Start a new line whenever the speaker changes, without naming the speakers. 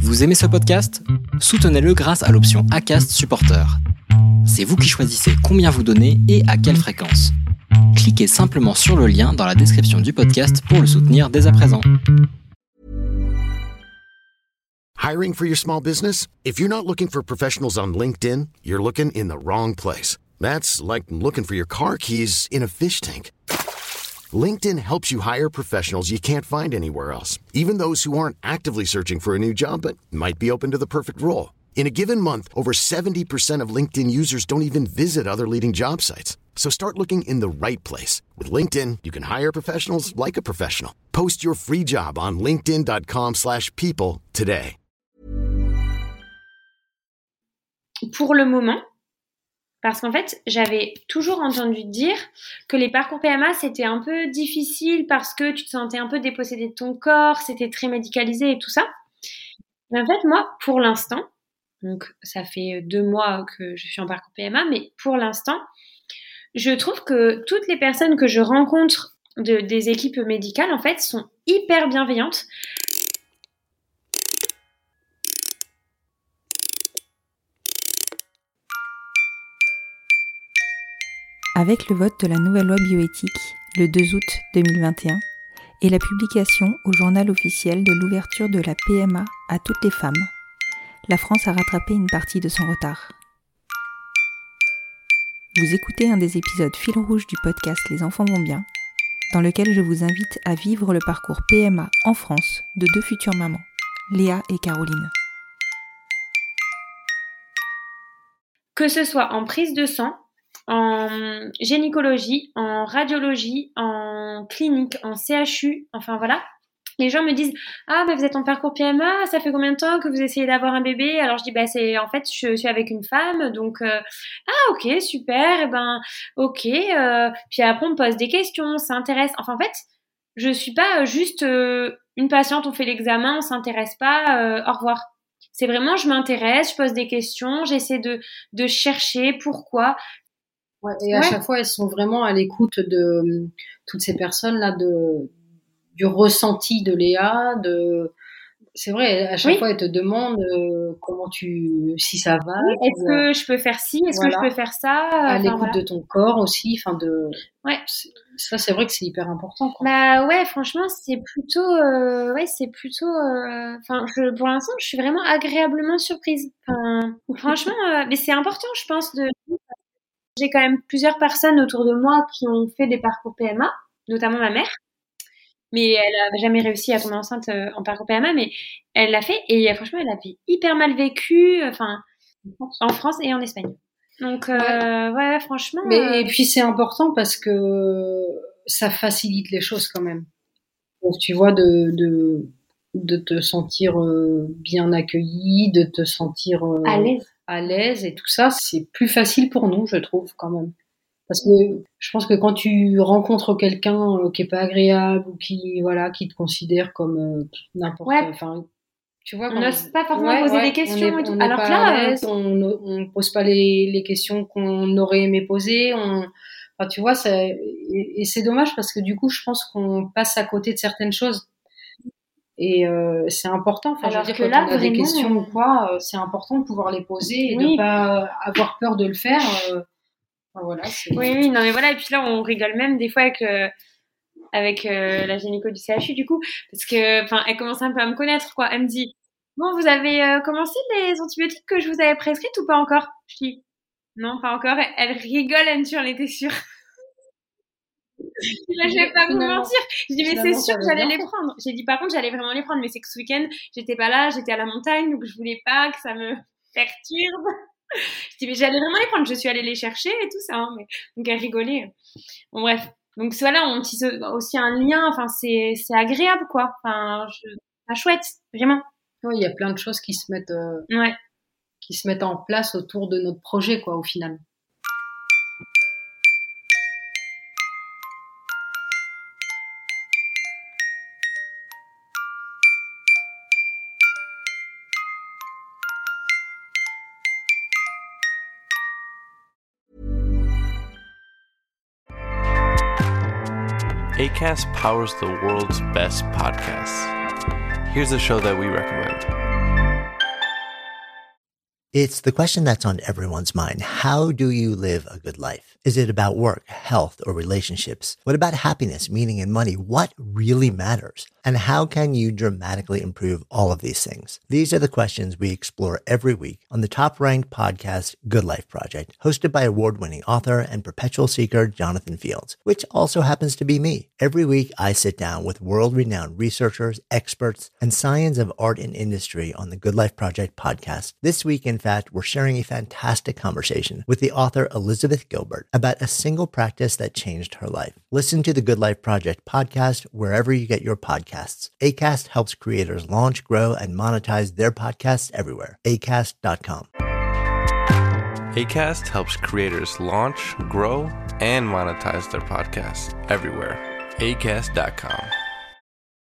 Vous aimez ce podcast ? Soutenez-le grâce à l'option Acast Supporter. C'est vous qui choisissez combien vous donnez et à quelle fréquence. Cliquez simplement sur le lien dans la description du podcast pour le soutenir dès à présent.
Hiring for your small business? If you're not looking for professionals on LinkedIn, you're looking in the wrong place. That's like looking for your car keys in a fish tank. LinkedIn helps you hire professionals you can't find anywhere else, even those who aren't actively searching for a new job but might be open to the perfect role. In a given month, over 70% of LinkedIn users don't even visit other leading job sites. So start looking in the right place. With LinkedIn, you can hire professionals like a professional. Post your free job on linkedin.com/people today.
Pour le moment, parce qu'en fait, j'avais toujours entendu dire que les parcours PMA, c'était un peu difficile parce que tu te sentais un peu dépossédé de ton corps, c'était très médicalisé et tout ça. Mais en fait, moi, pour l'instant, donc ça fait 2 mois que je suis en parcours PMA, mais pour l'instant, je trouve que toutes les personnes que je rencontre des équipes médicales, en fait, sont hyper bienveillantes.
Avec le vote de la nouvelle loi bioéthique le 2 août 2021 et la publication au journal officiel de l'ouverture de la PMA à toutes les femmes, la France a rattrapé une partie de son retard. Vous écoutez un des épisodes fil rouge du podcast Les enfants vont bien, dans lequel je vous invite à vivre le parcours PMA en France de 2 futures mamans, Léa et Caroline.
Que ce soit en prise de sang, en gynécologie, en radiologie, en clinique, en CHU, enfin voilà. Les gens me disent « Ah, vous êtes en parcours PMA, ça fait combien de temps que vous essayez d'avoir un bébé ?» Alors je dis « c'est en fait, je suis avec une femme, donc ah ok, super, et ok. Puis après on me pose des questions, on s'intéresse. Enfin en fait, je suis pas juste une patiente, on fait l'examen, on s'intéresse pas, au revoir. C'est vraiment, je m'intéresse, je pose des questions, j'essaie de chercher pourquoi.
Ouais, et à chaque fois, elles sont vraiment à l'écoute de toutes ces personnes-là, du ressenti de Léa. C'est vrai, à chaque fois, elles te demandent si ça va.
Oui, est-ce que je peux faire ci, est-ce que je peux faire ça.
À l'écoute de ton corps aussi.
Ouais.
Ça, c'est vrai que c'est hyper important, quoi.
Bah ouais, franchement, c'est plutôt, pour l'instant, je suis vraiment agréablement surprise. Enfin, franchement, mais c'est important, je pense, j'ai quand même plusieurs personnes autour de moi qui ont fait des parcours PMA, notamment ma mère. Mais elle n'a jamais réussi à tomber enceinte en parcours PMA, mais elle l'a fait et franchement, elle a hyper mal vécu, en France et en Espagne. Donc, ouais, franchement.
Mais, et puis, c'est important parce que ça facilite les choses quand même. Donc, tu vois, de te sentir bien accueillie, de te sentir à l'aise et tout ça, c'est plus facile pour nous, je trouve, quand même. Parce que je pense que quand tu rencontres quelqu'un qui est pas agréable ou qui te considère comme n'importe, tu vois,
on n'ose pas forcément poser des questions et tout. Alors que là,
on pose pas les questions qu'on aurait aimé poser. Tu vois, et c'est dommage parce que du coup, je pense qu'on passe à côté de certaines choses. Et c'est important.
Alors
je veux dire, quand on a des questions ou quoi, c'est important de pouvoir les poser et de pas avoir peur de le faire. Voilà,
oui, non mais voilà, et puis là on rigole même des fois avec la gynéco du CHU du coup, parce que elle commence un peu à me connaître quoi. Elle me dit bon, vous avez commencé les antibiotiques que je vous avais prescrites ou pas encore? Je dis non, pas encore. Elle rigole, elle me dit j'en étais sûre. Là, je vais pas vous mentir. Je dis mais c'est sûr que j'allais les prendre. J'ai dit par contre j'allais vraiment les prendre, mais c'est que ce week-end j'étais pas là, j'étais à la montagne, donc je voulais pas que ça me perturbe. Je dis mais j'allais vraiment les prendre, je suis allée les chercher et tout ça, hein, mais... donc elle rigolait. Bon bref, donc voilà, on tisse aussi un lien, c'est agréable quoi, c'est chouette, vraiment.
Oui, il y a plein de choses qui se mettent en place autour de notre projet quoi, au final.
Acast powers the world's best podcasts. Here's a show that we recommend. It's the question that's on everyone's mind. How do you live a good life? Is it about work, health, or relationships? What about happiness, meaning, and money? What really matters? And how can you dramatically improve all of these things? These are the questions we explore every week on the top-ranked podcast, Good Life Project, hosted by award-winning author and perpetual seeker Jonathan Fields, which also happens to be me. Every week, I sit down with world-renowned researchers, experts, and science of art and industry on the Good Life Project podcast. This week, in fact, we're sharing a fantastic conversation with the author Elizabeth Gilbert about a single practice that changed her life. Listen to the Good Life Project podcast wherever you get your podcasts. Acast helps creators launch, grow, and monetize their podcasts everywhere. Acast.com.
Acast helps creators launch, grow, and monetize their podcasts everywhere. Acast.com.